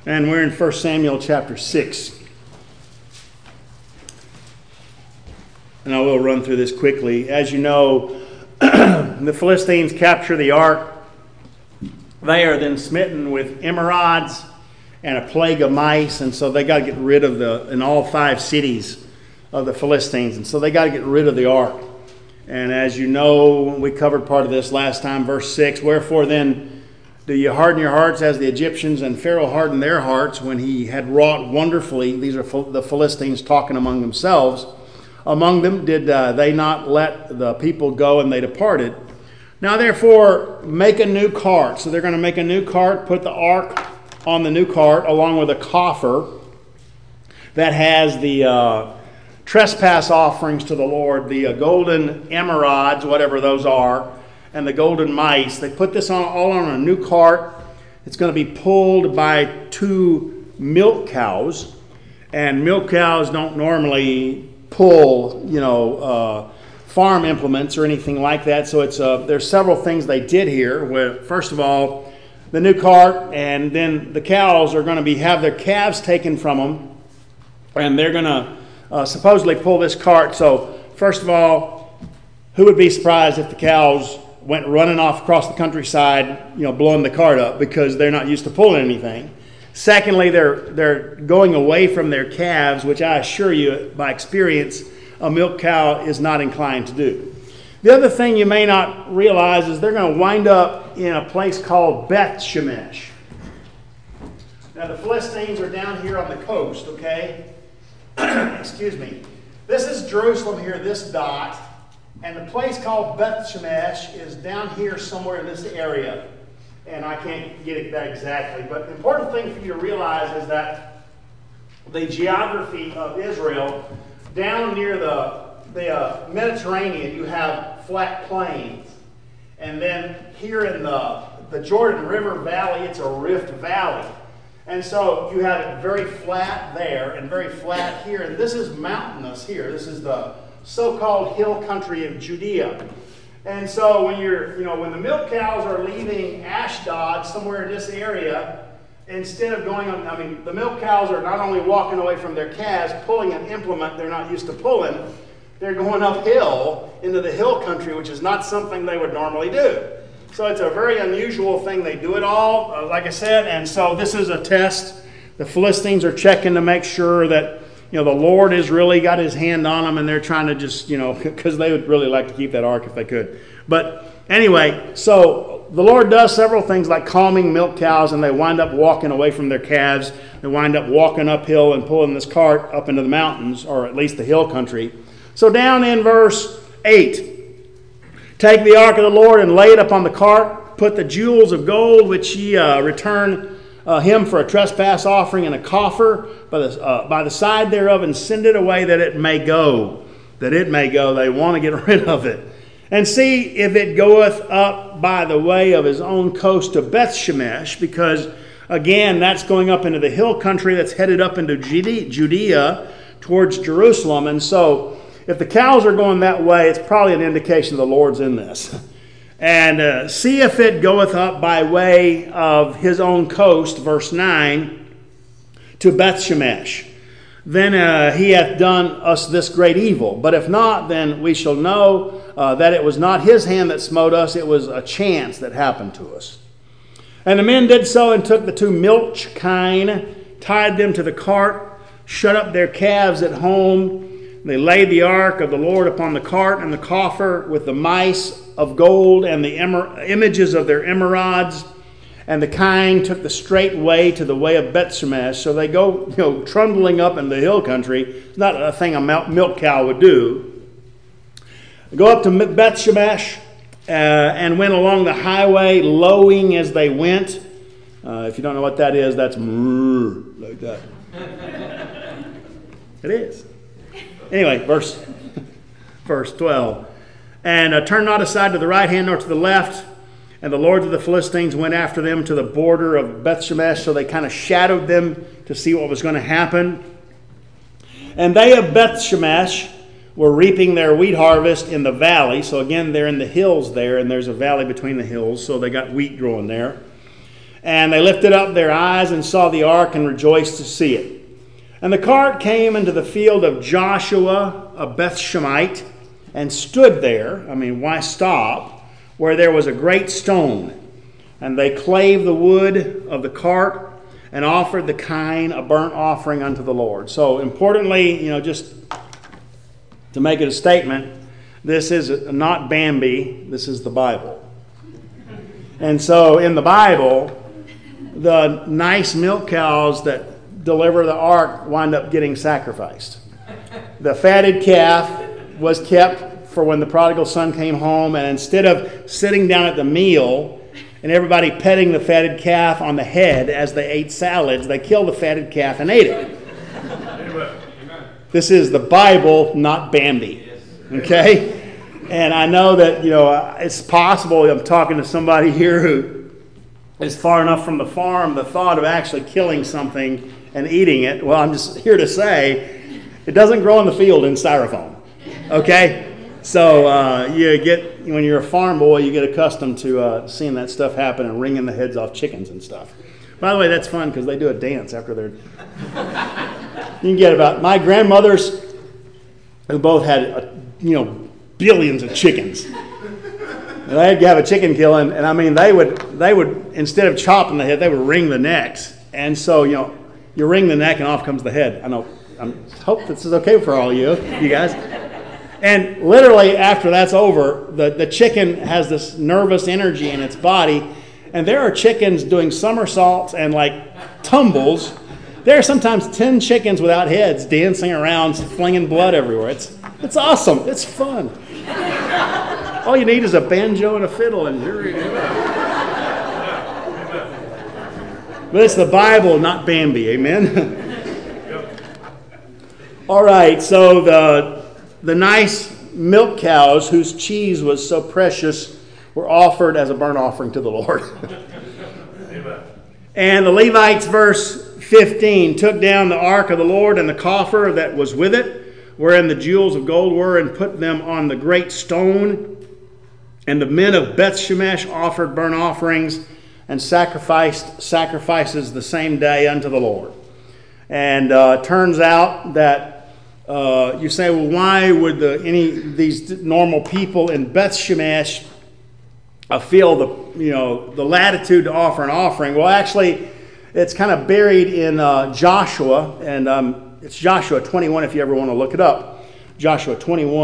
And we're in 1 Samuel chapter 6. And I will run through this quickly. As you know, the Philistines capture the ark. They are then smitten with emerods and a plague of mice. And so they got to get rid of in all 5 cities of the Philistines. And so they got to get rid of the ark. And as you know, we covered part of this last time, verse 6. Wherefore then do you harden your hearts as the Egyptians, and Pharaoh hardened their hearts when he had wrought wonderfully. These are the Philistines talking among themselves. Among them did they not let the people go, and they departed. Now therefore make a new cart. So they're going to make a new cart, put the ark on the new cart, along with a coffer that has the trespass offerings to the Lord, the golden emerods, whatever those are, and the golden mice. They put this all on a new cart. It's going to be pulled by 2 milk cows. And milk cows don't normally pull, farm implements or anything like that. So there's several things they did here. Where, first of all, the new cart, and then the cows are going to have their calves taken from them. And they're going to supposedly pull this cart. So first of all, who would be surprised if the cows went running off across the countryside, blowing the cart up, because they're not used to pulling anything. Secondly, they're going away from their calves, which I assure you by experience a milk cow is not inclined to do. The other thing you may not realize is they're going to wind up in a place called Beth Shemesh. Now the Philistines are down here on the coast, okay? Excuse me. This is Jerusalem here, this dot. And the place called Beth Shemesh is down here somewhere in this area. And I can't get it that exactly. But the important thing for you to realize is that the geography of Israel, down near the Mediterranean, you have flat plains. And then here in the Jordan River Valley, it's a rift valley. And so you have it very flat there and very flat here. And this is mountainous here. This is the so-called hill country of Judea. And so when when the milk cows are leaving Ashdod, somewhere in this area, instead of going on, the milk cows are not only walking away from their calves, pulling an implement they're not used to pulling, they're going uphill into the hill country, which is not something they would normally do. So it's a very unusual thing. They do it all, like I said, and so this is a test. The Philistines are checking to make sure that the Lord has really got his hand on them, and they're trying to just, because they would really like to keep that ark if they could. But anyway, so the Lord does several things like calming milk cows, and they wind up walking away from their calves. They wind up walking uphill and pulling this cart up into the mountains, or at least the hill country. So down in verse 8, take the ark of the Lord and lay it upon the cart, put the jewels of gold which ye return him for a trespass offering in a coffer by the side thereof, and send it away that it may go. That it may go. They want to get rid of it. And see if it goeth up by the way of his own coast to Beth Shemesh, because again, that's going up into the hill country that's headed up into Judea towards Jerusalem. And so if the cows are going that way, it's probably an indication the Lord's in this. And see if it goeth up by way of his own coast, verse 9, to Beth Shemesh. Then he hath done us this great evil. But if not, then we shall know that it was not his hand that smote us, it was a chance that happened to us. And the men did so, and took the 2 milch kine, tied them to the cart, shut up their calves at home. They laid the ark of the Lord upon the cart and the coffer with the mice of gold and the images of their emerods. And the kine took the straight way to the way of Beth Shemesh. So they go, trundling up in the hill country. It's not a thing a milk cow would do. They go up to Beth Shemesh and went along the highway, lowing as they went. If you don't know what that is, that's like that. It is. Anyway, verse 12. And turn not aside to the right hand nor to the left. And the lords of the Philistines went after them to the border of Beth Shemesh. So they kind of shadowed them to see what was going to happen. And they of Beth Shemesh were reaping their wheat harvest in the valley. So again, they're in the hills there, and there's a valley between the hills. So they got wheat growing there. And they lifted up their eyes and saw the ark and rejoiced to see it. And the cart came into the field of Joshua, a Beth-Shemite, and stood there. I mean, why stop? Where there was a great stone. And they clave the wood of the cart and offered the kine, a burnt offering unto the Lord. So importantly, just to make it a statement, this is not Bambi, this is the Bible. And so in the Bible, the nice milk cows that deliver the ark wind up getting sacrificed. The fatted calf was kept for when the prodigal son came home, and instead of sitting down at the meal and everybody petting the fatted calf on the head as they ate salads, they killed the fatted calf and ate it. This is the Bible, not Bambi. Okay? And I know that, it's possible I'm talking to somebody here who is far enough from the farm, the thought of actually killing something and eating it, well, I'm just here to say, it doesn't grow in the field in styrofoam. Okay? So when you're a farm boy, you get accustomed to seeing that stuff happen and wringing the heads off chickens and stuff. By the way, that's fun because they do a dance after they're... You can get about... My grandmothers, who both had, billions of chickens. And they'd have a chicken killing, and I mean, they would instead of chopping the head, they would wring the necks. And so, you wring the neck and off comes the head. I hope this is okay for all you guys. And literally after that's over, the chicken has this nervous energy in its body, and there are chickens doing somersaults and tumbles. There are sometimes 10 chickens without heads dancing around, flinging blood everywhere. It's awesome. It's fun. All you need is a banjo and a fiddle, and here you go. But it's the Bible, not Bambi. Amen? All right, so the nice milk cows whose cheese was so precious were offered as a burnt offering to the Lord. And the Levites, verse 15, took down the ark of the Lord and the coffer that was with it, wherein the jewels of gold were, and put them on the great stone. And the men of Beth-Shemesh offered burnt offerings and sacrifices the same day unto the Lord. And it turns out that you say, well, why would these normal people in Beth-Shemesh feel the latitude to offer an offering? Well, actually, it's kind of buried in Joshua, and it's Joshua 21 if you ever want to look it up. Joshua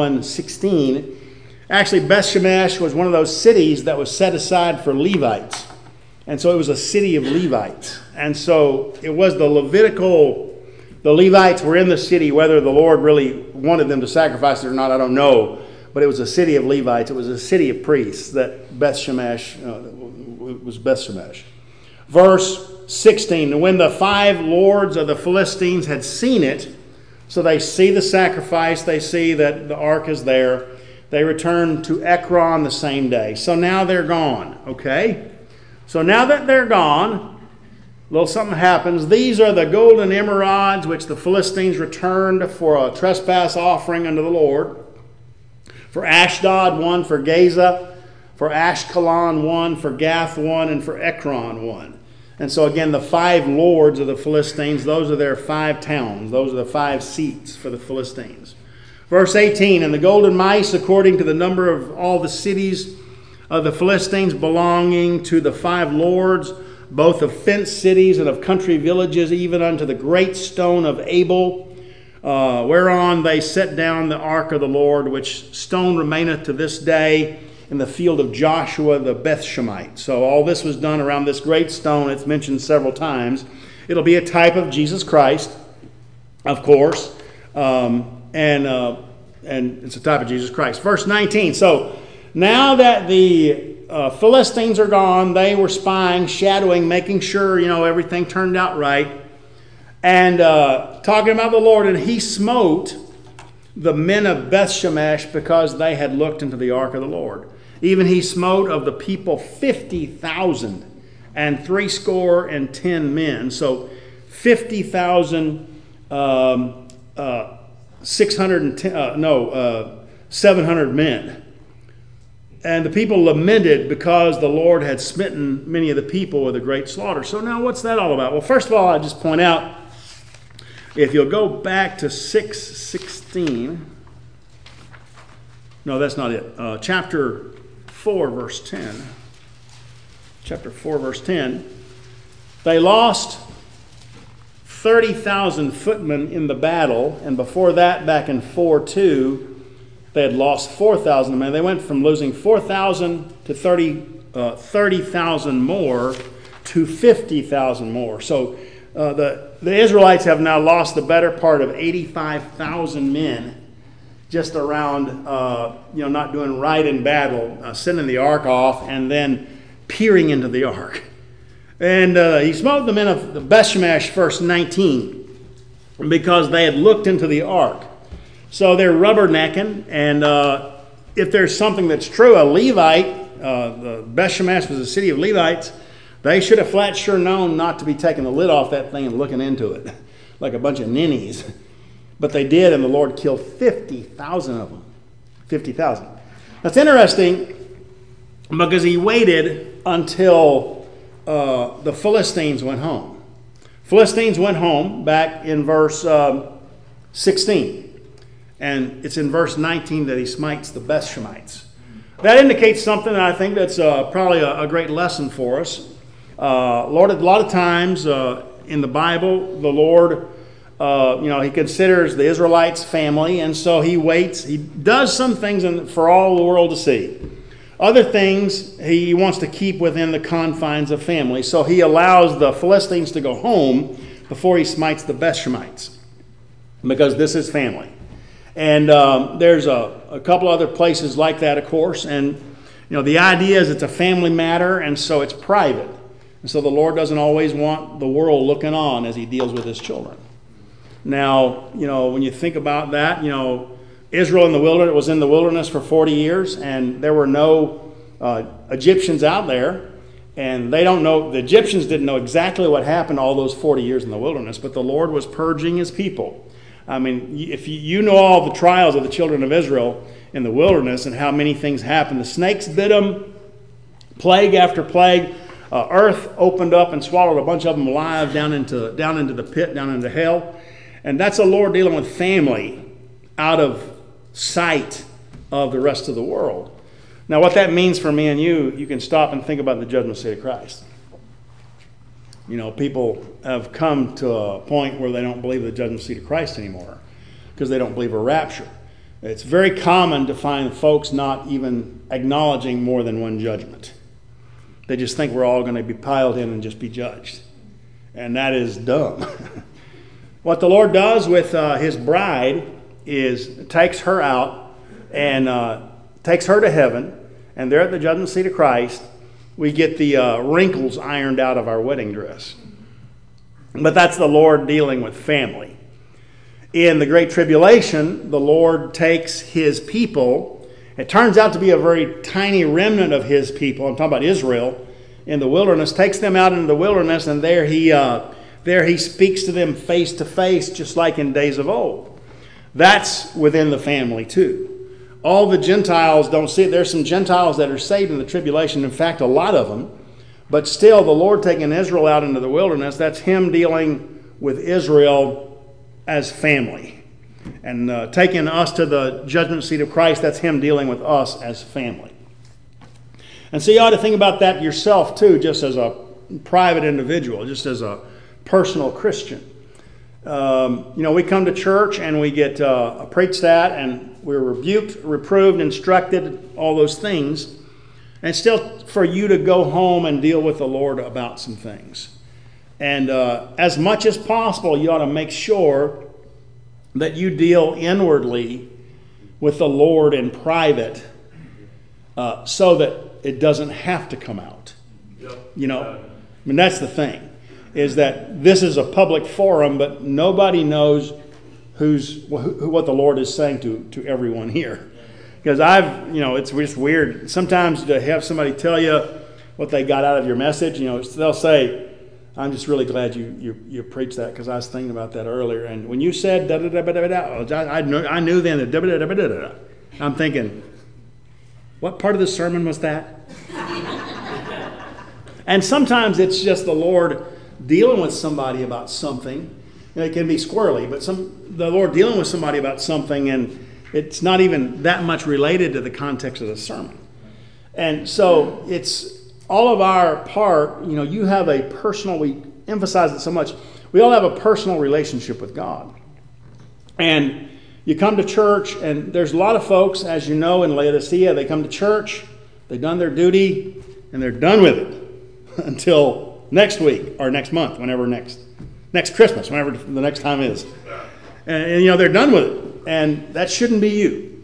21:16. Actually, Beth-Shemesh was one of those cities that was set aside for Levites. And so it was a city of Levites. And so it was the Levites were in the city. Whether the Lord really wanted them to sacrifice it or not, I don't know. But it was a city of Levites. It was a city of priests that Beth-Shemesh was Beth-Shemesh. Verse 16, when the 5 lords of the Philistines had seen it, so they see the sacrifice, they see that the ark is there, they returned to Ekron the same day. So now they're gone, okay? So now that they're gone, a little something happens. These are the golden emerods which the Philistines returned for a trespass offering unto the Lord. For Ashdod 1, for Gaza, for Ashkelon 1, for Gath 1, and for Ekron 1. And so again, the 5 lords of the Philistines, those are their 5 towns. Those are the 5 seats for the Philistines. Verse 18, and the golden mice, according to the number of all the cities of the Philistines belonging to the 5 lords, both of fenced cities and of country villages, even unto the great stone of Abel, whereon they set down the ark of the Lord, which stone remaineth to this day in the field of Joshua the Beth-Shemite. So all this was done around this great stone. It's mentioned several times. It'll be a type of Jesus Christ, of course, and it's a type of Jesus Christ. Verse 19. So now that the Philistines are gone, they were spying, shadowing, making sure everything turned out right, and talking about the Lord. And he smote the men of Beth-Shemesh because they had looked into the ark of the Lord. Even he smote of the people 50,000 and 70 men. So 50,000, 700 men. And the people lamented because the Lord had smitten many of the people with a great slaughter. So now what's that all about? Well, first of all, I just point out, if you'll go back to 6:16. No, that's not it. Chapter 4, verse 10. Chapter 4, verse 10. They lost 30,000 footmen in the battle, and before that, back in 4:2, they had lost 4,000 men. They went from losing 4,000 to 30,000 more to 50,000 more. So the Israelites have now lost the better part of 85,000 men just around, not doing right in battle, sending the ark off, and then peering into the ark. And he smote the men of the Bethshemesh, verse 19, because they had looked into the ark. So they're rubbernecking, and if there's something that's true, a Levite, the Bethshemesh was a city of Levites, they should have flat sure known not to be taking the lid off that thing and looking into it like a bunch of ninnies. But they did, and the Lord killed 50,000 of them. 50,000. That's interesting because he waited until the Philistines went home. Philistines went home back in verse 16. And it's in verse 19 that he smites the Bethshemites. That indicates something that I think that's probably a great lesson for us. Lord, a lot of times in the Bible, the Lord, he considers the Israelites family, and so he waits. He does some things for all the world to see. Other things he wants to keep within the confines of family. So he allows the Philistines to go home before he smites the Bethshemites, because this is family. And there's a couple other places like that, of course. And, the idea is it's a family matter, and so it's private. And so the Lord doesn't always want the world looking on as he deals with his children. Now, when you think about that, Israel was in the wilderness for 40 years, and there were no Egyptians out there. And the Egyptians didn't know exactly what happened all those 40 years in the wilderness, but the Lord was purging his people. I mean, if you know all the trials of the children of Israel in the wilderness and how many things happened. The snakes bit them, plague after plague. Earth opened up and swallowed a bunch of them alive down into the pit, down into hell. And that's the Lord dealing with family out of sight of the rest of the world. Now, what that means for me and you can stop and think about the judgment seat of Christ. People have come to a point where they don't believe the judgment seat of Christ anymore because they don't believe a rapture. It's very common to find folks not even acknowledging more than one judgment. They just think we're all going to be piled in and just be judged. And that is dumb. What the Lord does with his bride is takes her out and takes her to heaven, and there at the judgment seat of Christ, we get the wrinkles ironed out of our wedding dress. But that's the Lord dealing with family. In the Great Tribulation, the Lord takes his people. It turns out to be a very tiny remnant of his people. I'm talking about Israel in the wilderness. Takes them out into the wilderness, and there he speaks to them face to face, just like in days of old. That's within the family too. All the Gentiles don't see it. There's some Gentiles that are saved in the tribulation. In fact, a lot of them. But still, the Lord taking Israel out into the wilderness, that's him dealing with Israel as family. And taking us to the judgment seat of Christ, that's him dealing with us as family. And so you ought to think about that yourself too, just as a private individual, just as a personal Christian. We come to church and we get preached at, and we're rebuked, reproved, instructed, all those things. And still for you to go home and deal with the Lord about some things. And as much as possible, you ought to make sure that you deal inwardly with the Lord in private so that it doesn't have to come out. That's the thing, is that this is a public forum, but nobody knows what the Lord is saying to everyone here. Because it's just weird. Sometimes to have somebody tell you what they got out of your message, they'll say, I'm just really glad you preached that because I was thinking about that earlier. And when you said da-da-da-da-da-da, I knew then that da-da-da-da-da-da. I'm thinking, What part of the sermon was that? And sometimes it's just the Lord dealing with somebody about something. It can be squirrely, but the Lord dealing with somebody about something, and it's not even that much related to the context of the sermon. And so it's all of our part. You have a personal, we emphasize it so much, we all have a personal relationship with God. And you come to church, and there's a lot of folks, as you know, in Laodicea, they come to church, they've done their duty, and they're done with it until next week or next month, whenever next Christmas, whenever the next time is. And they're done with it. And that shouldn't be you.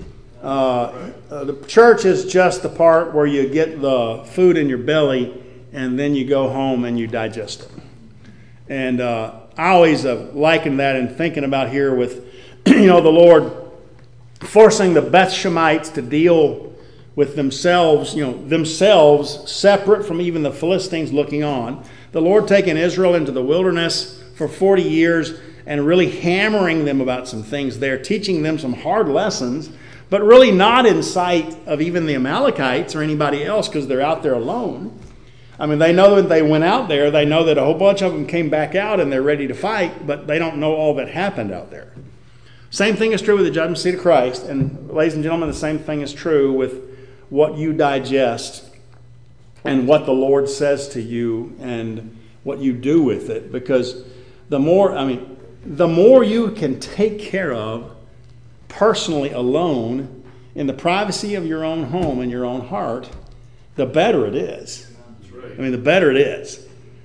The church is just the part where you get the food in your belly, and then you go home and you digest it. And I always liken that and thinking about here with, the Lord forcing the Beth Shemites to deal with themselves, themselves separate from even the Philistines looking on. The Lord taking Israel into the wilderness for 40 years and really hammering them about some things there, teaching them some hard lessons, but really not in sight of even the Amalekites or anybody else because they're out there alone. I mean, they know that they went out there. They know that a whole bunch of them came back out and they're ready to fight, but they don't know all that happened out there. Same thing is true with the judgment seat of Christ. And ladies and gentlemen, the same thing is true with what you digest and what the Lord says to you and what you do with it. Because the more you can take care of personally alone in the privacy of your own home and your own heart, the better it is. The better it is.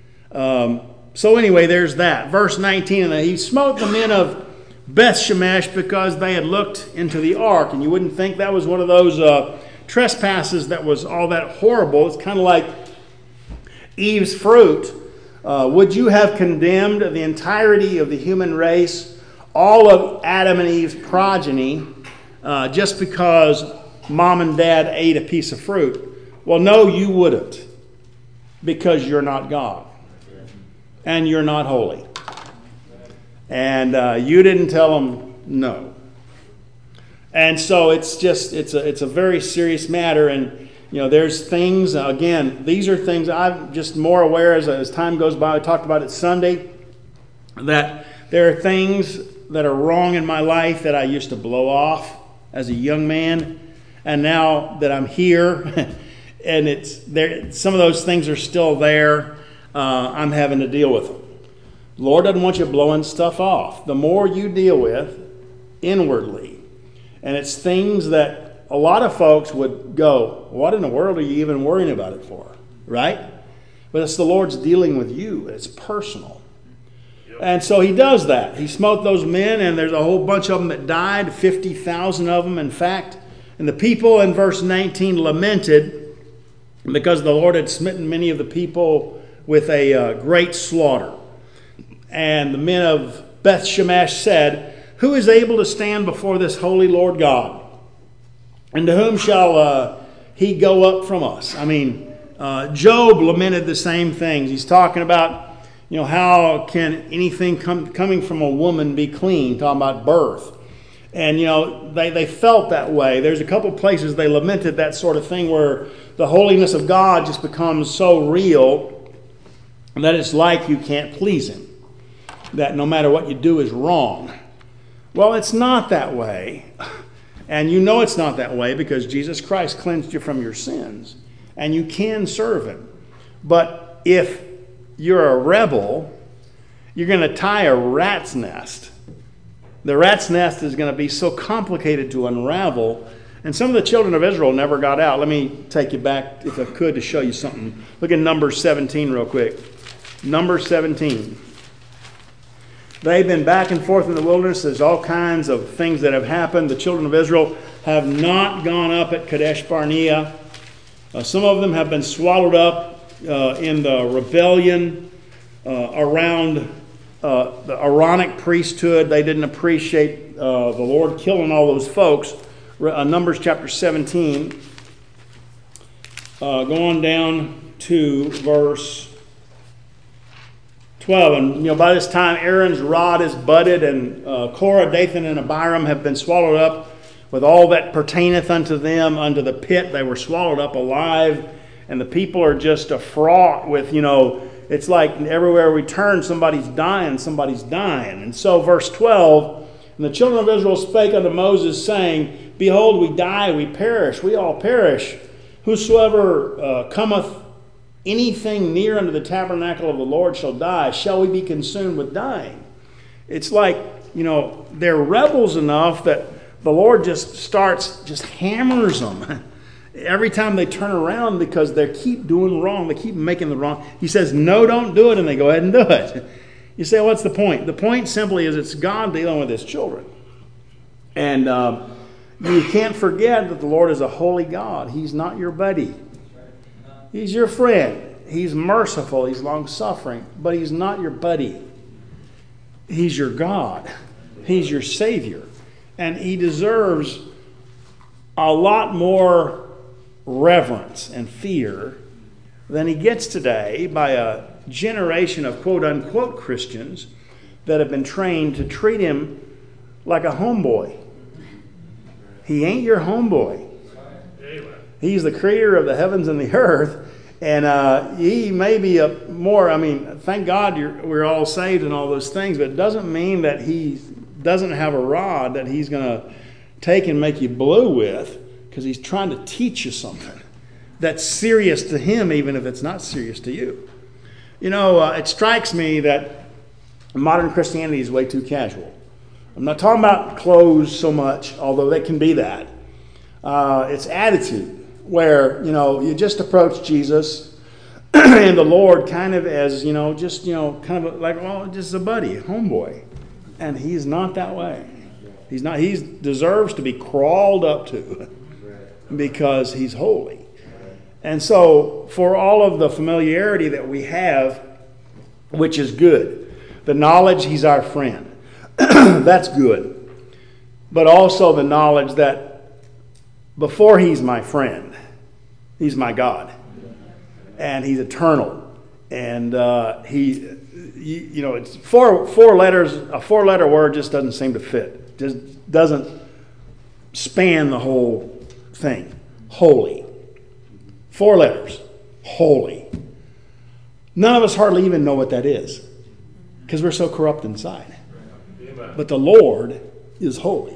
So anyway, there's that. Verse 19, and he smote the men of Beth Shemesh because they had looked into the ark. And you wouldn't think that was one of those trespasses that was all that horrible. It's kind of like Eve's fruit. Would you have condemned the entirety of the human race, all of Adam and Eve's progeny, just because mom and dad ate a piece of fruit? Well, no, you wouldn't, because you're not God, and you're not holy, and you didn't tell them no. And so it's a very serious matter. And there's things, again, these are things I'm just more aware as time goes by. I talked about it Sunday, that there are things that are wrong in my life that I used to blow off as a young man. And now that I'm here and it's there, some of those things are still there, I'm having to deal with them. The Lord doesn't want you blowing stuff off. The more you deal with inwardly, and it's things that a lot of folks would go, what in the world are you even worrying about it for? Right? But it's the Lord's dealing with you. It's personal. Yep. And so he does that. He smote those men, and there's a whole bunch of them that died, 50,000 of them, in fact. And the people in verse 19 lamented because the Lord had smitten many of the people with a great slaughter. And the men of Beth Shemesh said, who is able to stand before this holy Lord God? And to whom shall he go up from us? Job lamented the same things. He's talking about, how can anything coming from a woman be clean? Talking about birth. And, they felt that way. There's a couple places they lamented that sort of thing where the holiness of God just becomes so real that it's like you can't please him. That no matter what you do is wrong. Well, it's not that way. And it's not that way because Jesus Christ cleansed you from your sins. And you can serve him. But if you're a rebel, you're going to tie a rat's nest. The rat's nest is going to be so complicated to unravel. And some of the children of Israel never got out. Let me take you back, if I could, to show you something. Look at Numbers 17 real quick. Numbers 17. They've been back and forth in the wilderness. There's all kinds of things that have happened. The children of Israel have not gone up at Kadesh Barnea. Some of them have been swallowed up in the rebellion around the Aaronic priesthood. They didn't appreciate the Lord killing all those folks. Numbers chapter 17. Going down to verse 12, and by this time Aaron's rod is budded, and Korah, Dathan, and Abiram have been swallowed up with all that pertaineth unto them, unto the pit. They were swallowed up alive. And the people are just fraught with, it's like everywhere we turn, somebody's dying. And so verse 12, and the children of Israel spake unto Moses, saying, Behold, we die, we perish, we all perish. Whosoever cometh anything near unto the tabernacle of the Lord shall die. Shall we be consumed with dying? It's like, they're rebels enough that the Lord just hammers them every time they turn around because they keep doing wrong. They keep making the wrong. He says, no, don't do it, and they go ahead and do it. You say, what's the point? The point simply is it's God dealing with his children. And you can't forget that the Lord is a holy God. He's not your buddy. He's your friend. He's merciful. He's long-suffering. But he's not your buddy. He's your God. He's your Savior. And he deserves a lot more reverence and fear than he gets today by a generation of quote-unquote Christians that have been trained to treat him like a homeboy. He ain't your homeboy. He's the creator of the heavens and the earth. And he may be thank God we're all saved and all those things, but it doesn't mean that he doesn't have a rod that he's going to take and make you blue with, because he's trying to teach you something that's serious to him, even if it's not serious to you. It strikes me that modern Christianity is way too casual. I'm not talking about clothes so much, although they can be that. It's attitude, where, you just approach Jesus and the Lord kind of as, kind of like, just a buddy, a homeboy. And he's not that way. He's not. He deserves to be crawled up to because he's holy. And so for all of the familiarity that we have, which is good, the knowledge he's our friend, that's good. But also the knowledge that before he's my friend, he's my God. And he's eternal. And it's four letters. A four-letter word just doesn't seem to fit. Just doesn't span the whole thing. Holy. 4 letters. Holy. None of us hardly even know what that is, because we're so corrupt inside. But the Lord is holy.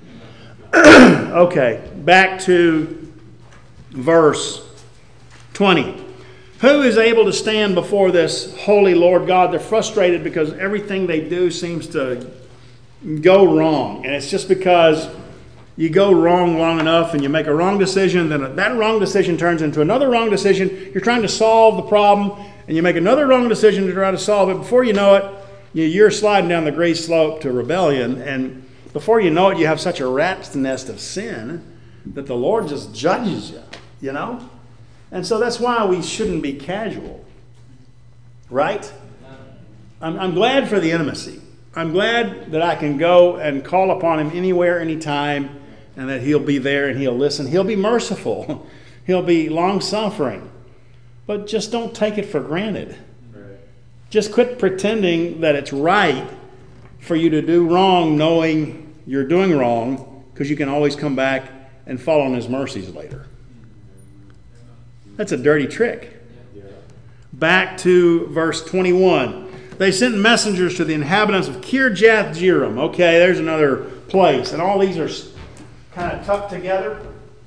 Okay, back to verse 20. Who is able to stand before this holy Lord God? They're frustrated because everything they do seems to go wrong. And it's just because you go wrong long enough and you make a wrong decision, then that wrong decision turns into another wrong decision. You're trying to solve the problem, and you make another wrong decision to try to solve it. Before you know it, you're sliding down the great slope to rebellion. And before you know it, you have such a rat's nest of sin that the Lord just judges you, And so that's why we shouldn't be casual, right? I'm glad for the intimacy. I'm glad that I can go and call upon him anywhere, anytime, and that he'll be there and he'll listen. He'll be merciful. He'll be long-suffering. But just don't take it for granted. Right. Just quit pretending that it's right for you to do wrong knowing you're doing wrong, because you can always come back and fall on his mercies later. That's a dirty trick. Back to verse 21. They sent messengers to the inhabitants of Kirjath-Jearim. Okay, there's another place. And all these are kind of tucked together.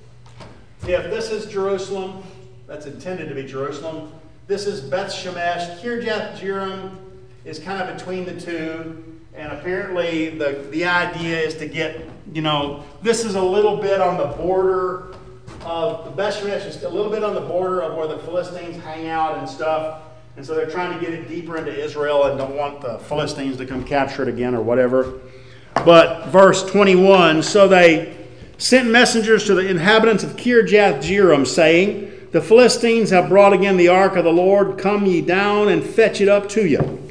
If this is Jerusalem, that's intended to be Jerusalem. This is Beth Shemesh. Kirjath-Jearim is kind of between the two. And apparently the idea is to get, this is a little bit on the border of the Beth Shemesh, is a little bit on the border of where the Philistines hang out and stuff. And so they're trying to get it deeper into Israel and don't want the Philistines to come capture it again or whatever. But verse 21, so they sent messengers to the inhabitants of Kirjath-Jearim, saying, the Philistines have brought again the ark of the Lord. Come ye down and fetch it up to you.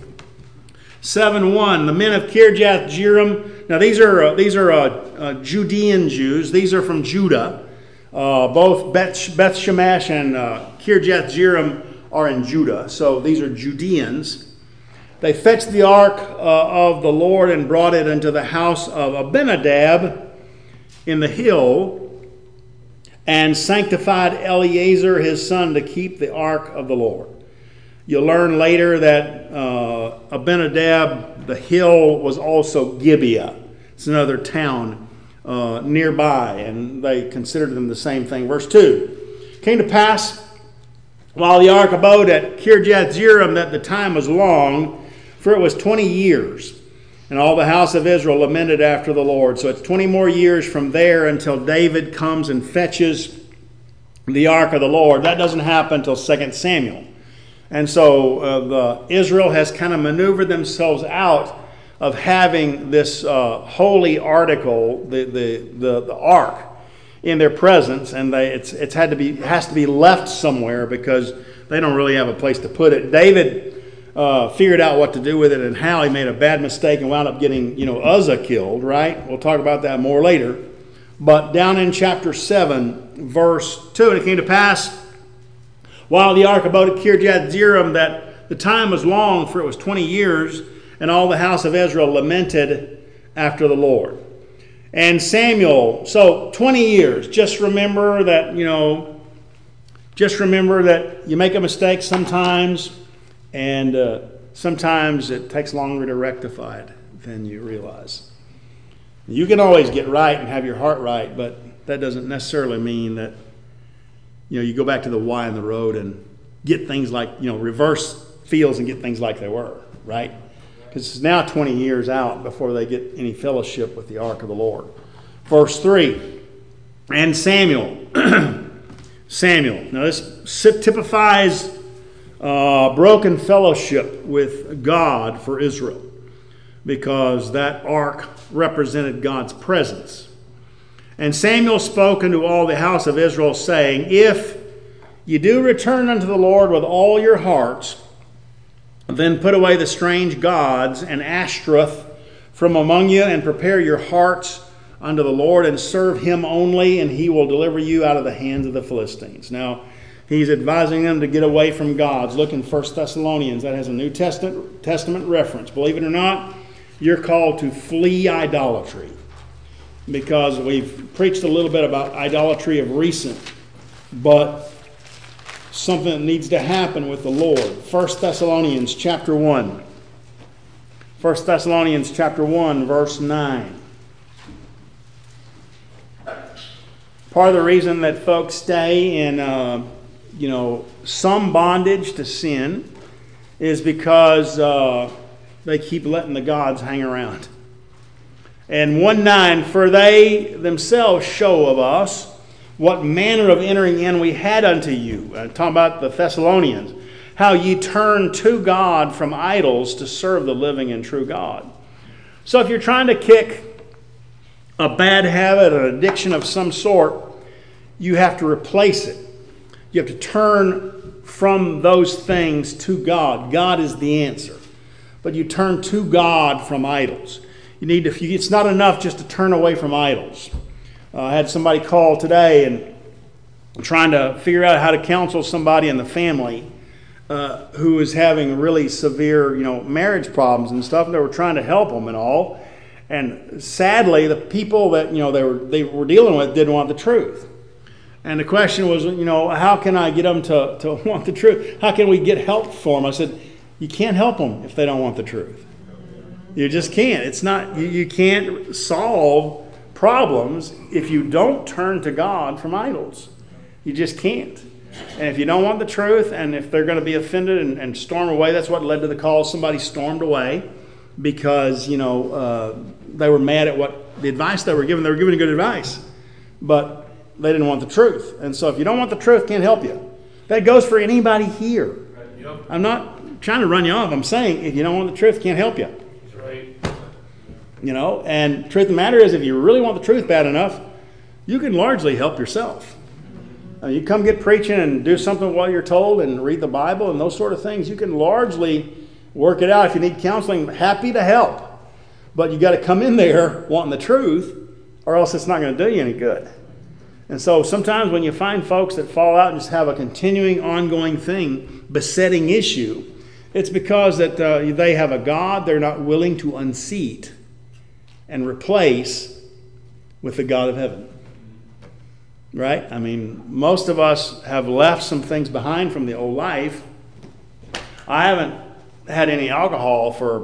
7:1, the men of Kirjath-Jearim. Now these are Judean Jews. These are from Judah. Both Beth Shemesh and Kirjath-Jearim are in Judah, so these are Judeans. They fetched the ark of the Lord and brought it into the house of Abinadab in the hill, and sanctified Eleazar his son to keep the ark of the Lord. You'll learn later that Abinadab, the hill, was also Gibeah. It's another town nearby, and they considered them the same thing. Verse 2, it came to pass, while the ark abode at Kirjath-jearim, that the time was long, for it was 20 years. And all the house of Israel lamented after the Lord. So it's 20 more years from there until David comes and fetches the ark of the Lord. That doesn't happen until 2 Samuel. And so Israel has kind of maneuvered themselves out of having this holy article, the ark, in their presence, and it has to be left somewhere because they don't really have a place to put it. David figured out what to do with it and how. He made a bad mistake and wound up getting Uzzah killed. Right? We'll talk about that more later. But down in chapter 7, verse 2, and it came to pass, while the ark abode at Kirjath-jearim, that the time was long, for it was 20 years, and all the house of Israel lamented after the Lord. And Samuel, so 20 years. Just remember that, you make a mistake sometimes, and sometimes it takes longer to rectify it than you realize. You can always get right and have your heart right, but that doesn't necessarily mean that you go back to the Y in the road and get things like, reverse fields and get things like they were, right? Because it's now 20 years out before they get any fellowship with the ark of the Lord. Verse 3, and Samuel. Samuel. Now this typifies broken fellowship with God for Israel, because that ark represented God's presence. And Samuel spoke unto all the house of Israel, saying, if you do return unto the Lord with all your hearts, then put away the strange gods and Ashtaroth from among you, and prepare your hearts unto the Lord, and serve him only, and he will deliver you out of the hands of the Philistines. Now, he's advising them to get away from gods. Look in 1 Thessalonians. That has a New Testament reference. Believe it or not, you're called to flee idolatry. Because we've preached a little bit about idolatry of recent, but something that needs to happen with the Lord. 1 Thessalonians chapter 1. 1 Thessalonians chapter 1, verse 9. Part of the reason that folks stay in, some bondage to sin is because they keep letting the gods hang around. And 1:9, for they themselves show of us what manner of entering in we had unto you. Talking about the Thessalonians. How ye turned to God from idols to serve the living and true God. So if you're trying to kick a bad habit, an addiction of some sort, you have to replace it. You have to turn from those things to God. God is the answer. But you turn to God from idols. It's not enough just to turn away from idols. I had somebody call today and trying to figure out how to counsel somebody in the family who is having really severe, marriage problems and stuff. And they were trying to help them and all. And sadly, the people that they were dealing with didn't want the truth. And the question was, how can I get them to want the truth? How can we get help for them? I said, you can't help them if they don't want the truth. You just can't. It's not. You can't solve problems if you don't turn to God from idols. You just can't. And if you don't want the truth, and if they're going to be offended and storm away, that's what led to the call. Somebody stormed away because they were mad at what the advice they were given. They were given good advice, but they didn't want the truth. And so, if you don't want the truth, can't help you. That goes for anybody here. Yep. I'm not trying to run you off. I'm saying if you don't want the truth, can't help you. And truth of the matter is, if you really want the truth bad enough, you can largely help yourself. You come get preaching and do something while you're told and read the Bible and those sort of things. You can largely work it out. If you need counseling, happy to help. But you got to come in there wanting the truth, or else it's not going to do you any good. And so sometimes when you find folks that fall out and just have a continuing, ongoing thing, besetting issue, it's because that they have a God they're not willing to unseat and replace with the God of heaven. Right? I mean, most of us have left some things behind from the old life. I haven't had any alcohol for,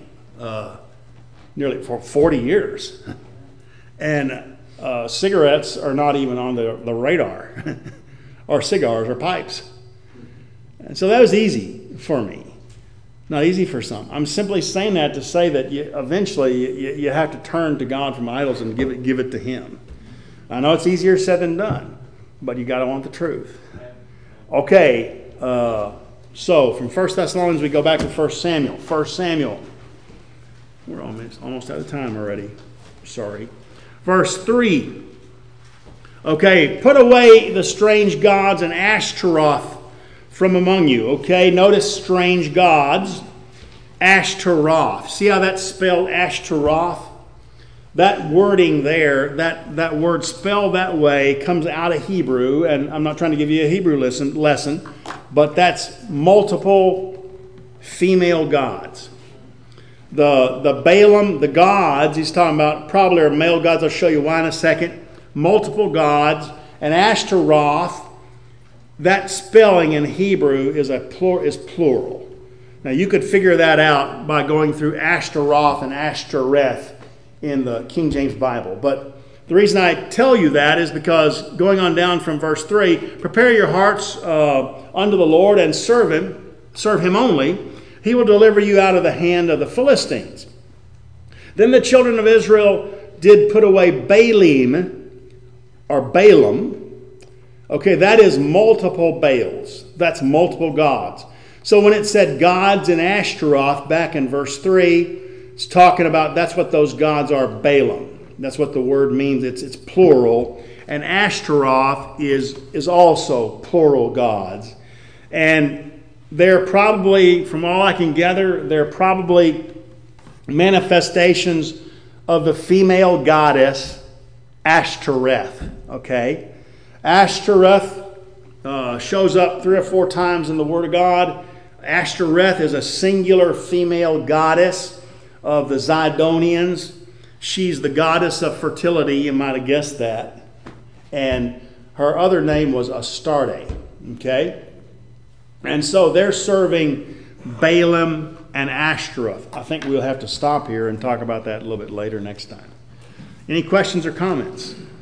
nearly for 40 years. And cigarettes are not even on the radar, or cigars or pipes. And so that was easy for me. Not easy for some. I'm simply saying that to say that eventually you have to turn to God from idols and give it to Him. I know it's easier said than done, but you got to want the truth. Okay, so from 1 Thessalonians we go back to 1 Samuel. 1 Samuel. We're almost out of time already. Sorry. Verse 3. Okay, put away the strange gods and Ashtaroth from among you. Okay, notice strange gods. Ashtaroth. See how that's spelled, Ashtaroth? That wording there, that word spelled that way comes out of Hebrew, and I'm not trying to give you a Hebrew lesson, but that's multiple female gods. The Balaam, the gods, he's talking about probably are male gods. I'll show you why in a second. Multiple gods. And Ashtaroth, that spelling in Hebrew is plural. Now you could figure that out by going through Ashtaroth and Ashtoreth in the King James Bible. But the reason I tell you that is because going on down from verse 3, prepare your hearts unto the Lord and serve him only. He will deliver you out of the hand of the Philistines. Then the children of Israel did put away Baalim, or Balaam. Okay, that is multiple Baals. That's multiple gods. So when it said gods in Ashtaroth back in verse 3, it's talking about, that's what those gods are, Balaam. That's what the word means. It's plural. And Ashtaroth is also plural gods. And they're probably, from all I can gather, they're probably manifestations of the female goddess Ashtoreth. Okay? Ashtoreth shows up 3 or 4 times in the Word of God. Ashtoreth is a singular female goddess of the Zidonians. She's the goddess of fertility. You might have guessed that. And her other name was Astarte. Okay? And so they're serving Balaam and Ashtaroth. I think we'll have to stop here and talk about that a little bit later next time. Any questions or comments?